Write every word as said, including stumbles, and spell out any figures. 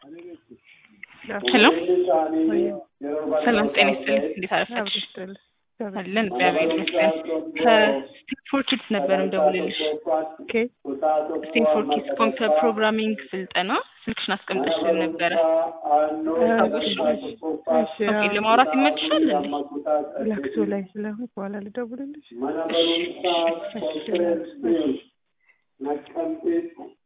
Hello. ሰላም ጤና ይስጥልኝ እንዴት አረፈድሽ? አለን እግዚአብሔር ይመስገን። ከስቲንግ ፎር ኪድስ ነበር እንደውልልሽ። ኦኬ ስቲንግ ፎር ኪድስ ኮምፒውተር ፕሮግራሚንግ ስልጠና ስልክሽን አስቀምጠሽልን ነበረ። ታውቂሽ? ኦኬ ለማውራት ይመችሻል እንዴ? ለክቶ ላይ ስለሆነ በኋላ ልደውልልሽ። እሺ እሺ